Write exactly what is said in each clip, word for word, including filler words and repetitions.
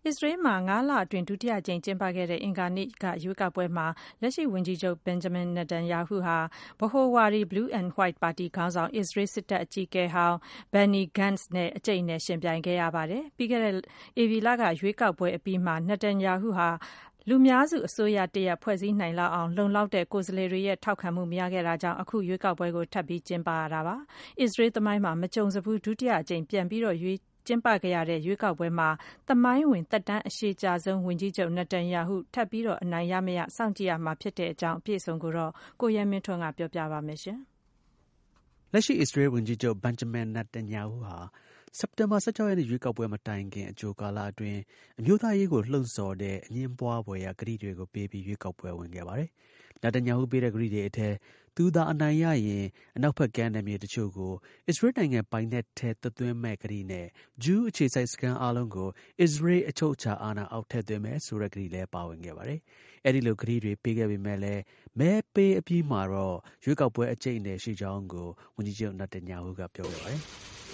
Israel မှာငါးလအတွင်းဒုတိယကြိမ်ကျင်းပခဲ့တဲ့အင်္ဂါနေ့ကရွေးကောက်ပွဲမှာလက်ရှိဝန်ကြီးချုပ် Benjamin Netanyahu ဟာဗဟိုဝါဒီ Blue and White ပါတီခေါင်းဆောင် Israel စစ်တပ်အကြီးအကဲဟောင်း Benny Gantz နဲ့အကြိတ်အနယ်ယှဉ်ပြိုင်ခဲ့ရပါတယ်။ ပြီးခဲ့တဲ့ဧပြီလကရွေးကောက်ပွဲအပြီးမှာ Netanyahu ဟာလူများစုအစိုးရတရပ်ဖွဲ့စည်းနိုင်လောက်အောင်လုံလောက်တဲ့ကိုယ်စားလှယ်တွေရဲ့ထောက်ခံမှုမရခဲ့တာကြောင့်အခုရွေးကောက်ပွဲကိုထပ်ပြီးကျင်းပရတာပါ။ Israel သမိုင်းမှာမကြုံစဖူးဒုတိယအကြိမ်ပြန်ပြီးတော့ရွေးကျင်းပခဲ့ရတဲ့ရွေးကောက်ပွဲမှာသမိုင်းဝင်သက်တမ်းအရှည်ကြာဆုံးဝန်ကြီးချုပ် Netanyahu ထပ်ပြီးတော့အနိုင်ရမရစောင့်ကြည့်ရမှာဖြစ်တဲ့အကြောင်းအပြည့်အစုံကိုတော့ကိုရဲမင်းထွန်းကပြောပြပါမယ်ရှင်။လက်ရှိ Israel ဝန်ကြီးချုပ် Benjamin Netanyahu ဟာစက်တင်ဘာ ၁၆ ရက်နေ့ရွေးကောက်ပွဲမတိုင်ခင်အကြိုကာလအတွင်းအမျိုးသားရေးကိုလှုံ့ဆော်တဲ့အငြင်းပွားဖွယ်ရာကတိတွေကိုပေးပြီးရွေးကောက်ပွဲဝင်ခဲ့ပါတယ်။ Netanyahu ပေးတဲ့ကတိတွေအထက်သူသာအနိုင်ရရင်အနောက်ဘက်ကမ်းနယ်မြေတချို့ကို Israel နိုင်ငံပိုင်နက်ထဲသွတ်သွင်းမယ့်ကတိနဲ့ဂျူးအခြေစိုက်စခန်းအားလုံးကို Israel အချုပ်အခြာအာဏာအောက်ထည့်သွင်းမယ်ဆိုတဲ့ကတိလည်းပါဝင်ခဲ့ပါတယ်။အဲဒီလိုကတိတွေပေးခဲ့ပေမဲ့လည်းမဲပေးအပြီးမှာတော့ရွေးကောက်ပွဲအကြိတ်အနယ်ရှိကြောင်းကိုဝန်ကြီးချုပ် Netanyahu ကပြောခဲ့ပါတယ်။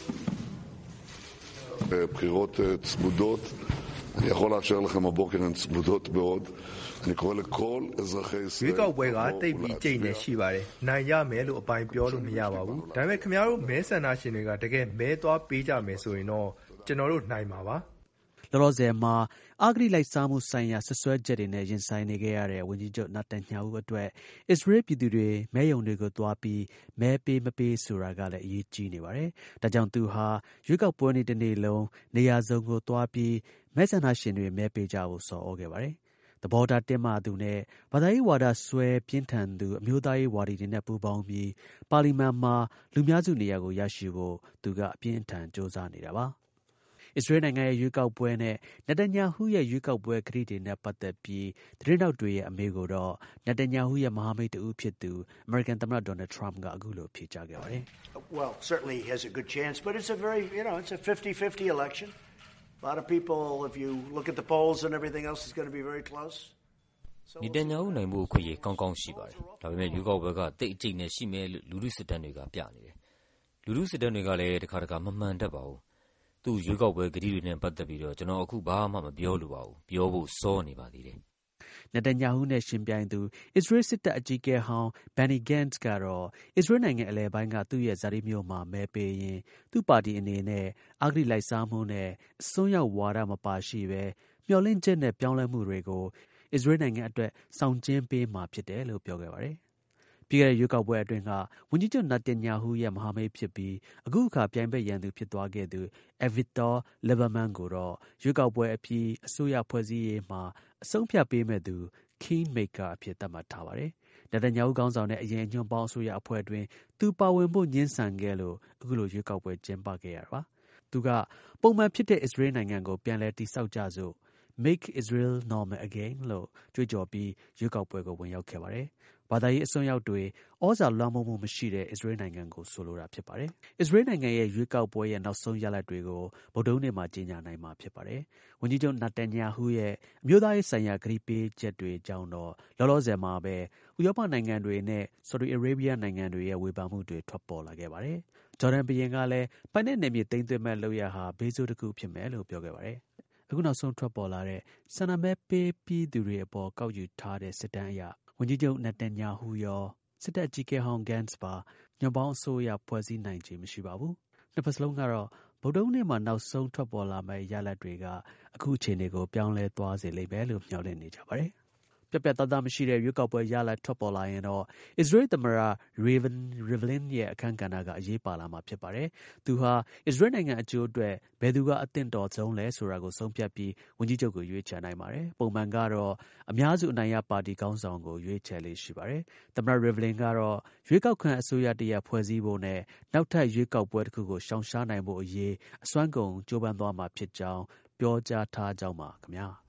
בחירות צמודות, אני יכול לאפשר לכם הבוקר הן צמודות מאוד. אני קורא לכל אזרחי ישראל. ရွေးကောက်ပွဲကတိတ်ပြီးကြိတ်နေရှိပါတယ်။နိုင်ရမယ်လို့အပိုင်ပြောလို့မရပါဘူး။ဒါပေမဲ့ခင်ဗျားတို့မဲဆန္ဒရှင်တွေကတကယ်မဲသွားပေးကြမယ်ဆိုရင်တော့ကျွန်တော်တို့နိုင်မှာပါ။လောလောဆယ်မှာအဂတိလိုက်စားမှုဆိုင်ရာဆွဆွဲချက်တွေနဲ့ရင်ဆိုင်နေခဲ့ရတဲ့ဝန်ကြီးချုပ် Netanyahu အတွက် Israel ပြည်သူတွေမဲရုံတွေကိုသွားပြီးမဲပေးမပေးဆိုတာကလည်းအရေးကြီးနေပါတယ်။ဒါကြောင့်သူဟာရွေးကောက်ပွဲနေ့တစ်နေ့လုံးနေရာစုံကိုသွားပြီးမဲဆန္ဒရှင်တွေမဲပေးကြဖို့ဆော်ဩခဲ့ပါတယ်။သဘောထားတင်းမာသူနဲ့ဘာသာရေးဝါဒစွဲပြင်းထန်သူအမျိုးသားရေးဝါဒီတွေနဲ့ပူးပေါင်းပြီးပါလီမန်မှာလူများစုနေရာကိုရရှိဖို့သူကအပြင်းအထန်ကြိုးစားနေတာပါ။ Israel နိုင်ငံရဲ့ရွေးကောက်ပွဲနဲ့ Netanyahu ရဲ့ရွေးကောက်ပွဲကတိတွေနဲ့ပတ်သက်ပြီးသတင်းထောက်တွေရဲ့အမေးကိုတော့ Netanyahu ရဲ့မဟာမိတ်တစ်ဦးဖြစ်သူအမေရိကန်သမ္မတ Donald Trump ကအခုလိုဖြေကြားခဲ့ပါတယ်။ Well, certainly he has a good chance, but it's a very, you know, it's a fifty-fifty election. A lot of people, if you look at the polls and everything else, it's going to be very close. Netanyahu နိုင်ဖို့အခွင့်အရေးကောင်းကောင်းရှိပါတယ်။ဒါပေမဲ့ရွေးကောက်ပွဲကတိတ်အကျိတ်နဲ့ရှိမယ်လို့လူထုစစ်တမ်းတွေကပြနေတယ်။လူထုစစ်တမ်းတွေကလည်းတစ်ခါတစ်ခါမမှန်တတ်ပါဘူး။သူ့ရွေးကောက်ပွဲကတိတွေနဲ့ပတ်သက်ပြီးတော့ကျွန်တော်အခုဘာမှမပြောလိုပါဘူး။ပြောဖို့စောနေပါသေးတယ်။ Netanyahu နဲ့ရှင်ပြိုင်သူ Israel စစ်တပ်အကြီးအကဲဟောင်း Benny Gantz ကတော့ Israel နိုင်ငံအလယ်ပိုင်းကသူ့ရဲ့ဇာတိမြို့မှာမဲပေးရင်သူ့ပါတီအနေနဲ့အဂတိလိုက်စားမှုနဲ့အစွန်းရောက်ဝါဒမပါရှိဘဲမျှော်လင့်ချက်နဲ့ပြောင်းလဲမှုတွေကို Israel နိုင်ငံအတွက်ဆောင်ကျဉ်းပေးမှာဖြစ်တယ်လို့ပြောခဲ့ပါတယ်။ပြီးခဲ့တဲ့ရွေးကောက်ပွဲအတွင်းကဝန်ကြီးချုပ် Netanyahu ရဲ့မဟာမိတ်ဖြစ်ပြီးအခုအခါပြိုင်ဘက်ရန်သူဖြစ်သွားခဲ့သူ Avigdor Lieberman ကိုတော့ရွေးကောက်ပွဲအပြီးအစိုးရဖွဲ့စည်းရေးမှာအဆုံးဖြတ်ပေးမဲ့သူ Kingmaker အဖြစ်သတ်မှတ်ထားပါတယ်။ Netanyahu ခေါင်းဆောင်တဲ့အရင်အညွန့်ပေါင်းအစိုးရအဖွဲ့အတွင်းသူပါဝင်ဖို့ငြင်းဆန်ခဲ့လို့အခုလိုရွေးကောက်ပွဲကျင်းပခဲ့ရတာပါ။သူကပုံမှန်ဖြစ်တဲ့ Israel နိုင်ငံကိုပြန်လည်တည်ဆောက်ကြစို့Make Israel Normal Again လို့ကြွေးကြော်ပြီးရွေးကောက်ပွဲကိုဝင်ရောက်ခဲ့ပါတယ်။ဘာသာရေးအစွန်းရောက်တွေဩဇာလွှမ်းမိုးမှုမရှိတဲ့ Israel နိုင်ငံကိုဆိုလိုတာဖြစ်ပါတယ်။ Israel နိုင်ငံရဲ့ရွေးကောက်ပွဲရဲ့နောက်ဆုံးရလဒ်တွေကိုဗုဒ္ဓဟူးနေ့မှာကြေညာနိုင်မှာဖြစ်ပါတယ်။ဝန်ကြီးချုပ် Netanyahu ရဲ့အမျိုးသားရေးဆိုင်ရာကတိပေးချက်တွေကြောင့်တော့လောလောဆယ်မှာပဲဥရောပနိုင်ငံတွေနဲ့ Saudi Arabia နိုင်ငံတွေရဲ့ဝေဖန်မှုတွေထွက်ပေါ်လာခဲ့ပါတယ်။ဂျော်ဒန်ဘုရင်ကလည်းပိုင်နက်နယ်မြေသိမ်းသွင်းမဲ့လုပ်ရပ်ဟာဘေးဆိုးတစ်ခုဖြစ်မယ်လို့ပြောခဲ့ပါတယ်။အခုနောက်ဆုံးထွက်ပေါ်လာတဲ့ဆန္ဒမဲပေးပြီးသူတွေအပေါ်ကောက်ယူထားတဲ့စစ်တမ်းအရဝန်ကြီးချုပ် Netanyahu ရောစစ်တပ်အကြီးအကဲဟောင်း Gantz ပါညွန့်ပေါင်းအစိုးရဖွဲ့စည်းနိုင်ခြေမရှိပါဘူး။နှစ်ဖက်စလုံးကတော့ဗုဒ္ဓဟူးနေ့မှာနောက်ဆုံးထွက်ပေါ်လာမယ့်ရလဒ်တွေကအခုအခြေအနေကိုပြောင်းလဲသွားစေလိမ့်မယ်လို့မျှော်လင့်နေကြပါတယ်။ပြတ်ပြတ်သားသားမရှိတဲ့ရွေးကောက်ပွဲရလဒ်ထွက်ပေါ်လာရင်တော့ Israel သမ္မတ Reuven Rivlin ရဲ့အခန်းကဏ္ဍကအရေးပါလာမှာဖြစ်ပါတယ်။သူဟာ Israel နိုင်ငံအကျိုးအတွက်ဘယ်သူကအသင့်တော်ဆုံးလဲဆိုတာကိုဆုံးဖြတ်ပြီးဝန်ကြီးချုပ်ကိုရွေးချယ်နိုင်ပါတယ်။ပုံမှန်ကတော့အများစုအနိုင်ရပါတီခေါင်းဆောင်ကိုရွေးချယ်လေ့ရှိပါတယ်။သမ္မတ Rivlin ကတော့ရွေးကောက်ခံအစိုးရတစ်ရပ်ဖွဲ့စည်းဖို့နဲ့နောက်ထပ်ရွေးကောက်ပွဲတစ်ခုကိုရှောင်ရှားနိုင်ဖို့အရေးအစွမ်းကုန်ကြိုးပမ်းသွားမှာဖြစ်ကြောင်းပြောကြားထားကြောင်းပါခင်ဗျာ။